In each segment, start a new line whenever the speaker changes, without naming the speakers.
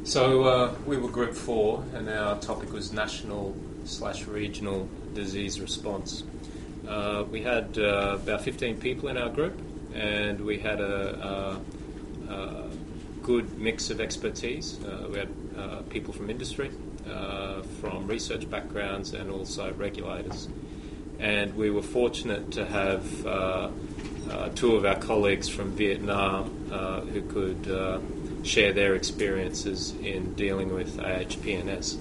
So we were Group 4, and our topic was national/regional disease response. We had about 15 people in our group, and we had a good mix of expertise. We had people from industry, from research backgrounds, and also regulators. And we were fortunate to have two of our colleagues from Vietnam who could share their experiences in dealing with AHPNS.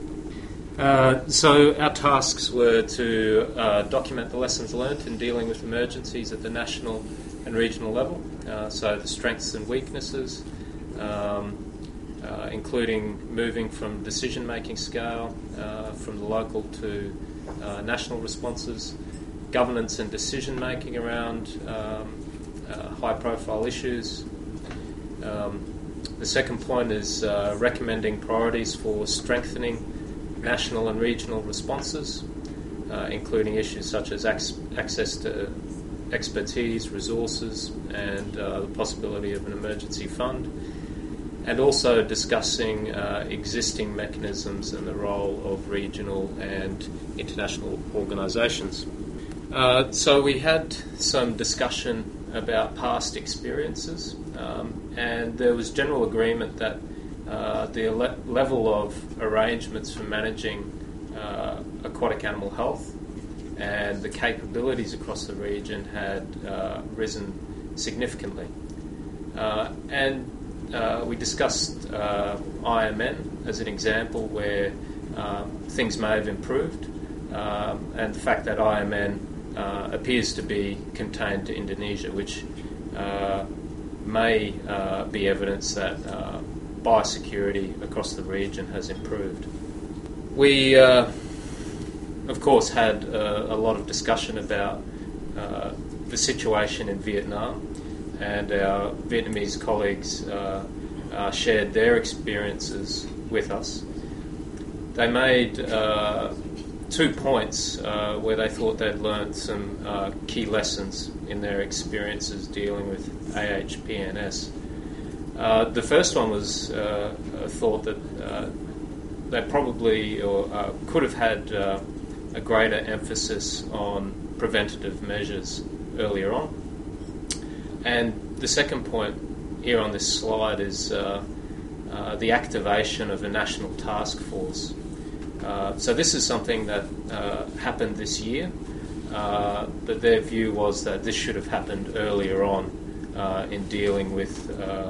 So our tasks were to document the lessons learnt in dealing with emergencies at the national and regional level, so the strengths and weaknesses, including moving from decision-making scale from the local to national responses, governance and decision-making around high-profile issues. The second point is recommending priorities for strengthening national and regional responses, including issues such as access to expertise, resources, and the possibility of an emergency fund, and also discussing existing mechanisms and the role of regional and international organisations. So we had some discussion about past experiences, and there was general agreement that the level of arrangements for managing aquatic animal health and the capabilities across the region had risen significantly. And we discussed IMN as an example where things may have improved, and the fact that IMN appears to be contained to Indonesia, which may be evidence that biosecurity across the region has improved. We, of course, had a lot of discussion about the situation in Vietnam, and our Vietnamese colleagues shared their experiences with us. They made 2 points where they thought they'd learned some key lessons in their experiences dealing with AHPNS. The first one was a thought that they probably could have had a greater emphasis on preventative measures earlier on. And the second point here on this slide is the activation of a national task force. So this is something that happened this year, but their view was that this should have happened earlier on in dealing with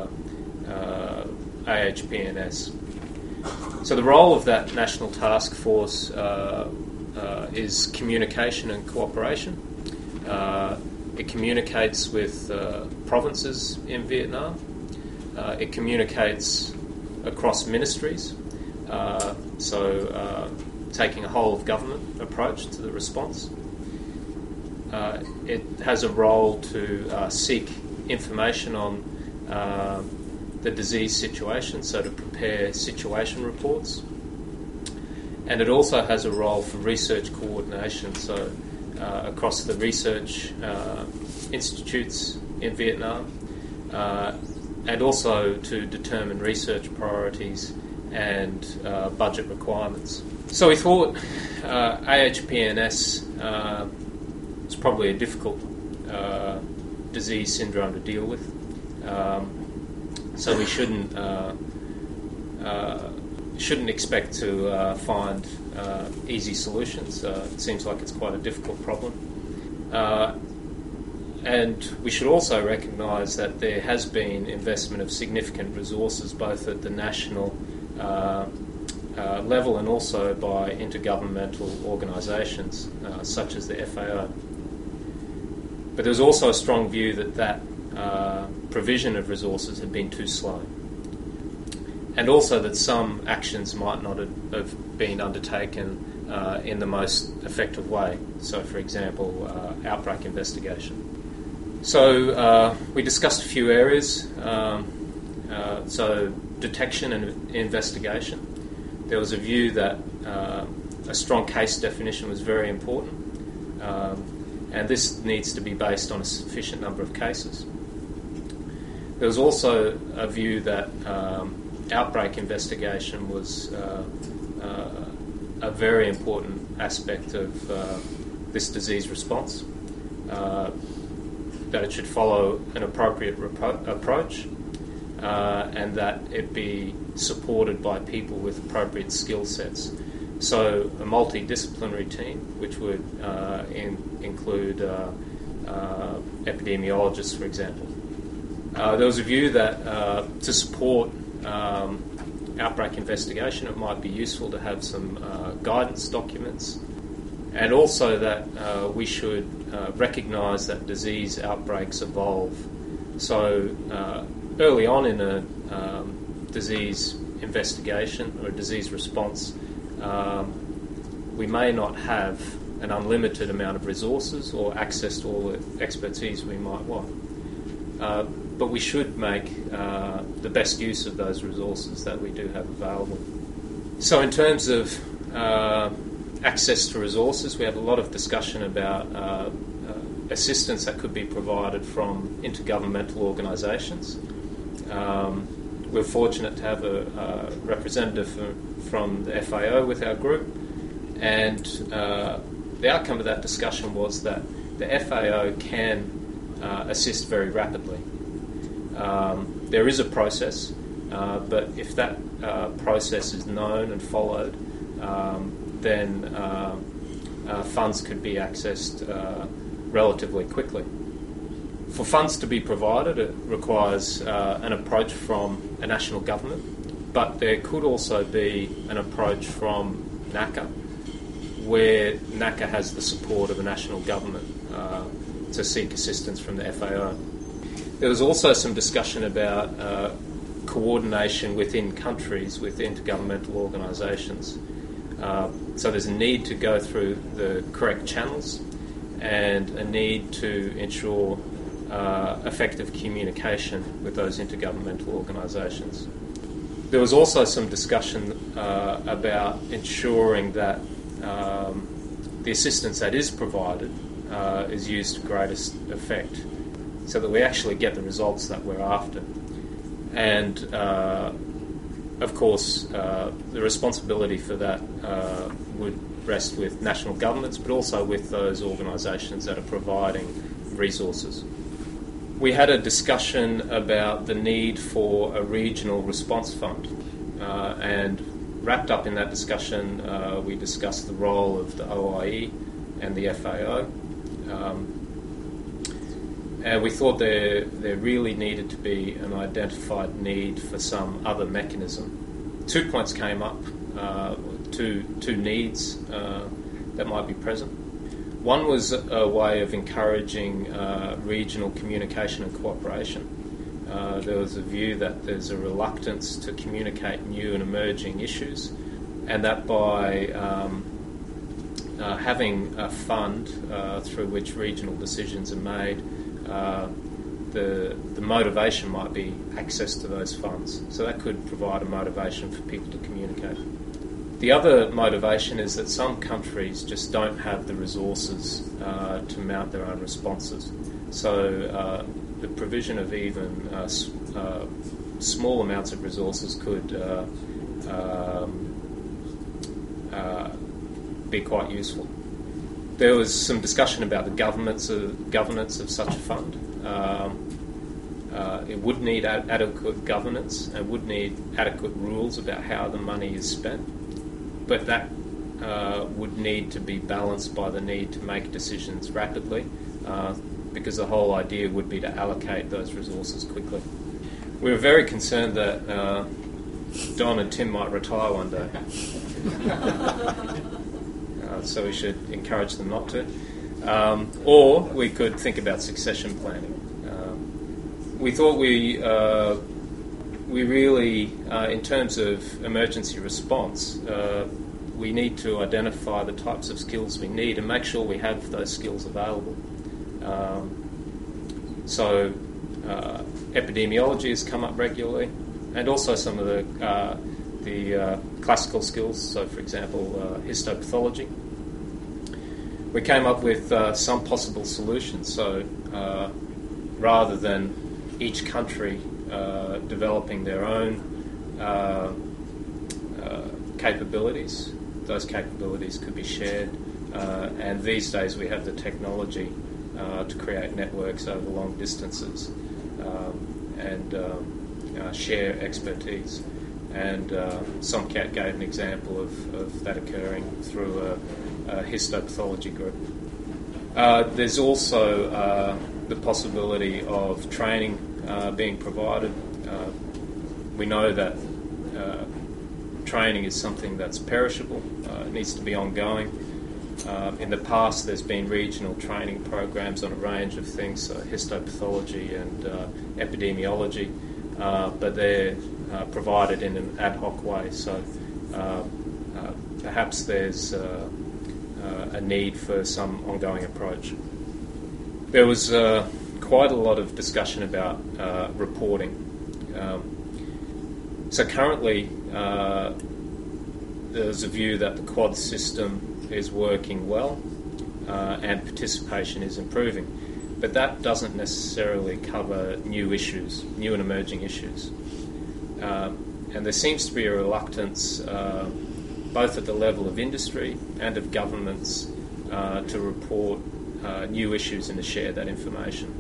AHPNS. So the role of that national task force is communication and cooperation. It communicates with provinces in Vietnam. It communicates across ministries. So taking a whole of government approach to the response. It has a role to seek information on the disease situation, so to prepare situation reports. And it also has a role for research coordination, so across the research institutes in Vietnam, and also to determine research priorities and budget requirements. So we thought AHPNS is probably a difficult disease syndrome to deal with. So we shouldn't expect to find easy solutions. It seems like it's quite a difficult problem. And we should also recognise that there has been investment of significant resources both at the national level and also by intergovernmental organisations such as the FAO. But there was also a strong view that provision of resources had been too slow, and also that some actions might not have been undertaken in the most effective way. So, for example, outbreak investigation. So we discussed a few areas. So detection and investigation. There was a view that a strong case definition was very important, and this needs to be based on a sufficient number of cases. There was also a view that outbreak investigation was a very important aspect of this disease response, that it should follow an appropriate approach, and that it be supported by people with appropriate skill sets. So a multidisciplinary team, which would include epidemiologists, for example. There was a view that to support outbreak investigation, it might be useful to have some guidance documents, and also that we should recognise that disease outbreaks evolve. So early on in a disease investigation or a disease response, we may not have an unlimited amount of resources or access to all the expertise we might want. But we should make the best use of those resources that we do have available. So in terms of access to resources, we have a lot of discussion about assistance that could be provided from intergovernmental organisations. We're fortunate to have a representative from the FAO with our group, and the outcome of that discussion was that the FAO can assist very rapidly. There is a process, but if that process is known and followed, then funds could be accessed relatively quickly. For funds to be provided, it requires an approach from a national government, but there could also be an approach from NACA, where NACA has the support of a national government to seek assistance from the FAO. There was also some discussion about coordination within countries with intergovernmental organisations. So there's a need to go through the correct channels and a need to ensure effective communication with those intergovernmental organisations. There was also some discussion about ensuring that the assistance that is provided is used to greatest effect, so that we actually get the results that we're after. And of course, the responsibility for that would rest with national governments, but also with those organisations that are providing resources. We had a discussion about the need for a regional response fund, and wrapped up in that discussion, we discussed the role of the OIE and the FAO. And we thought there really needed to be an identified need for some other mechanism. 2 points came up, two needs that might be present. One was a way of encouraging regional communication and cooperation. There was a view that there's a reluctance to communicate new and emerging issues, and that by having a fund through which regional decisions are made, the motivation might be access to those funds. So that could provide a motivation for people to communicate. The other motivation is that some countries just don't have the resources to mount their own responses. So the provision of even small amounts of resources could be quite useful. There was some discussion about the governance of such a fund. It would need adequate governance and would need adequate rules about how the money is spent, but that would need to be balanced by the need to make decisions rapidly, because the whole idea would be to allocate those resources quickly. We were very concerned that Don and Tim might retire one day. So we should encourage them not to. Or we could think about succession planning. We thought we really, in terms of emergency response, we need to identify the types of skills we need and make sure we have those skills available. So epidemiology has come up regularly, and also some of the classical skills, so for example histopathology. We came up with some possible solutions, so rather than each country developing their own capabilities. Those capabilities could be shared, and these days we have the technology to create networks over long distances and share expertise. And Somcat gave an example of that occurring through a histopathology group. There's also the possibility of training being provided. We know that training is something that's perishable. It needs to be ongoing. In the past, there's been regional training programs on a range of things, so histopathology and epidemiology, but they're provided in an ad hoc way. So perhaps there's a need for some ongoing approach. There was quite a lot of discussion about reporting. So currently, there's a view that the Quad system is working well and participation is improving. But that doesn't necessarily cover new issues, new and emerging issues. And there seems to be a reluctance, both at the level of industry and of governments, to report new issues and to share that information.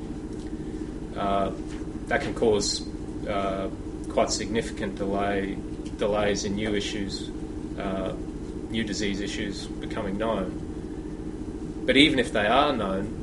That can cause quite significant delays in new issues, new disease issues becoming known. But even if they are known,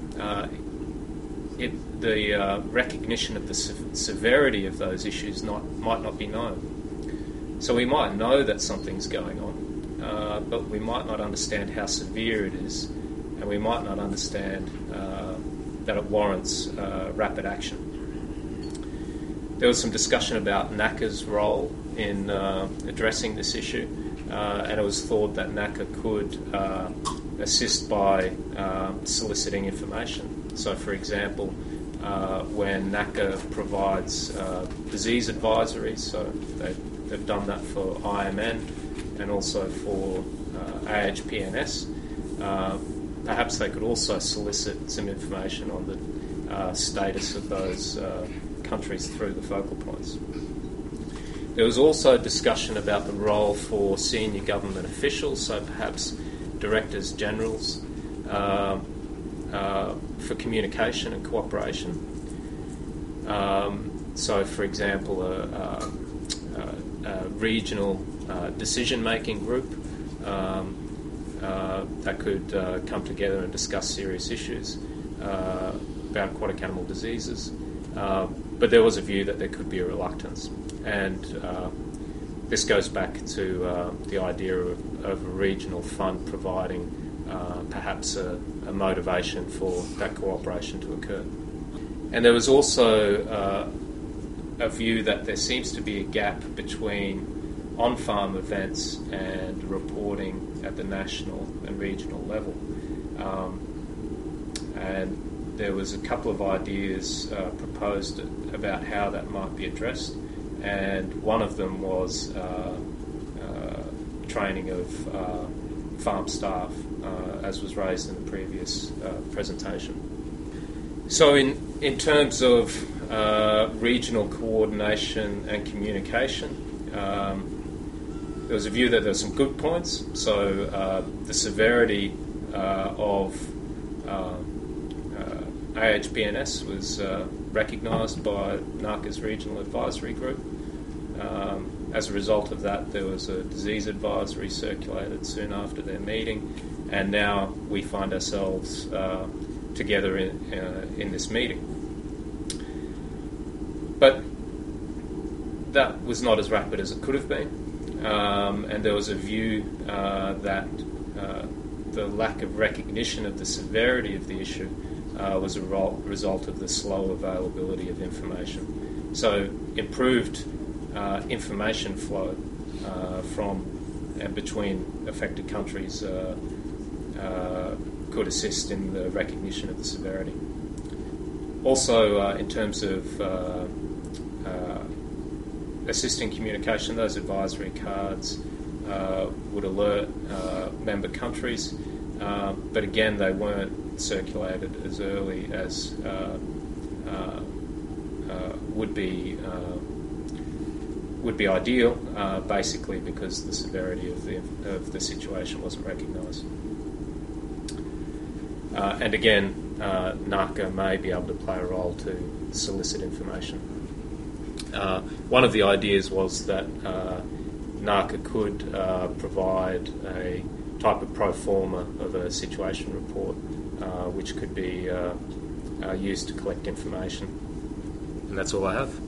the recognition of the severity of those issues might not be known. So we might know that something's going on, but we might not understand how severe it is, and we might not understand that it warrants rapid action. There was some discussion about NACA's role in addressing this issue, and it was thought that NACA could assist by soliciting information. So, for example, when NACA provides disease advisories, so they've done that for IMN and also for AHPNS, perhaps they could also solicit some information on the status of those countries through the focal points. There was also discussion about the role for senior government officials, so perhaps directors generals, for communication and cooperation. So, for example, a regional decision-making group that could come together and discuss serious issues about aquatic animal diseases. But there was a view that there could be a reluctance. And this goes back to the idea of a regional fund providing perhaps a motivation for that cooperation to occur. And there was also a view that there seems to be a gap between on-farm events and reporting at the national and regional level. And there was a couple of ideas proposed about how that might be addressed, and one of them was training of farm staff, as was raised in the previous presentation. So in terms of regional coordination and communication, there was a view that there were some good points. So the severity of AHPNS was recognised by NACA's Regional Advisory Group. As a result of that, there was a disease advisory circulated soon after their meeting, and now we find ourselves together in this meeting. But that was not as rapid as it could have been, and there was a view that the lack of recognition of the severity of the issue was a result of the slow availability of information. So improved information flow from and between affected countries could assist in the recognition of the severity. Also, in terms of assisting communication, those advisory cards would alert member countries, but again, they weren't circulated as early as would be would be ideal, basically because the severity of the situation wasn't recognised. And again, NACA may be able to play a role to solicit information. One of the ideas was that NACA could provide a type of pro forma of a situation report, which could be used to collect information. And that's all I have.